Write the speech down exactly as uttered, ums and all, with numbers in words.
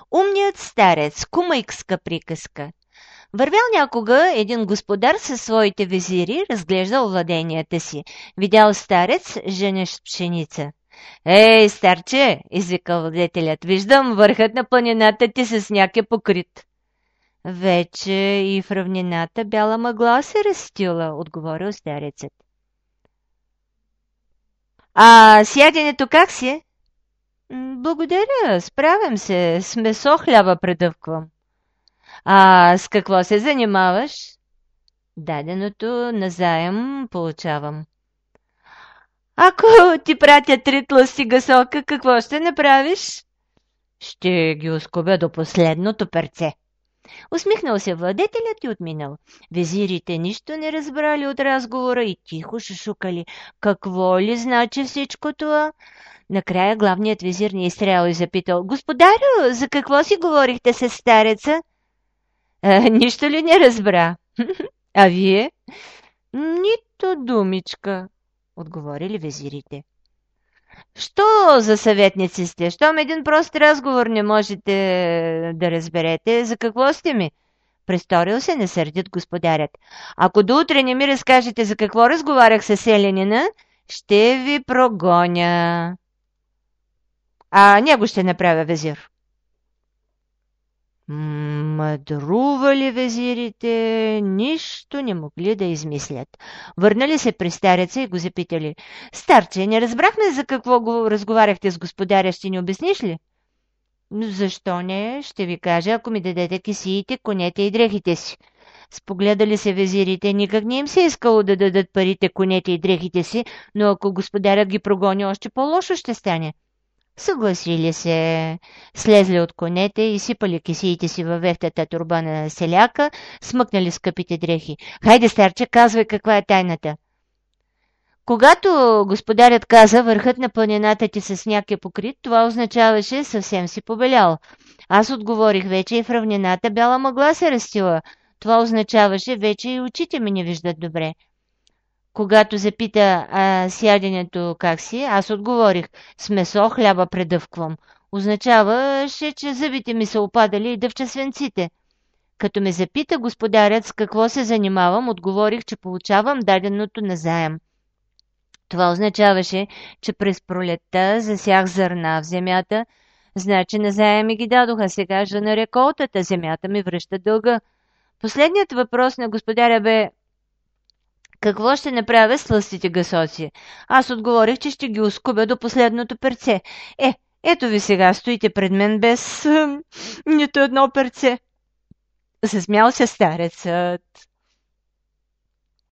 Умният старец, кумъкска приказка. Вървял някога един господар със своите везири, разглеждал владенията си. Видял старец, женещ пшеница. Ей, старче, извикал владетелят, виждам върхът на планината ти с сняг е покрит. Вече и в равнината бяла мъгла се разстила, отговорил старецът. А сяденето как си е? Благодаря, справям се, с месо хляба предъвквам. А с какво се занимаваш? Даденото назаем получавам. Ако ти пратя три тлъсти гасока, какво ще направиш? Ще ги оскубя до последното перце. Усмихнал се владетелят и отминал. Везирите нищо не разбрали от разговора и тихо шушукали. Какво ли значи всичко това? Накрая главният везир не изстрял и запитал. Господарю, за какво си говорихте с стареца? А, нищо ли не разбра? А вие? Нито думичка, отговорили везирите. Що за съветници сте? Щом един прост разговор не можете да разберете, за какво сте ми? Престорил се несърдит господарят. Ако до утре не ми разкажете за какво разговарях с селянина, ще ви прогоня. А него ще направя везир. Мъдрували везирите, нищо не могли да измислят. Върнали се при стареца и го запитали. Старче, не разбрахме за какво го разговаряхте с господаря, ще ни обясниш ли? Защо не? Ще ви кажа, ако ми дадете кисиите, конете и дрехите си. Спогледали се везирите, никак не им се искало да дадат парите, конете и дрехите си, но ако господарят ги прогони, още по-лошо ще стане. Съгласили се, слезли от конете, изсипали кисиите си във вехтата турба на селяка, смъкнали скъпите дрехи. Хайде, старче, казвай каква е тайната. Когато господарят каза, върхът на планината ти със сняг е покрит, това означаваше съвсем си побелял. Аз отговорих, вече и в равнината бяла мъгла се растила. Това означаваше, вече и очите ми не виждат добре. Когато запита а, сяденето как си, аз отговорих, с месо хляба предъвквам. Означаваше, че зъбите ми са опадали и дъвча свенците. Като ме запита господарят с какво се занимавам, отговорих, че получавам даденото назаем. Това означаваше, че през пролетта засях зърна в земята, значи назаем ми ги дадоха, сега жена реколтата, земята ми връща дълга. Последният въпрос на господаря бе: какво ще направя с тлъстите гъсоци? Аз отговорих, че ще ги оскубя до последното перце. Е, ето ви сега, стоите пред мен без нито едно перце. Засмял се старецът.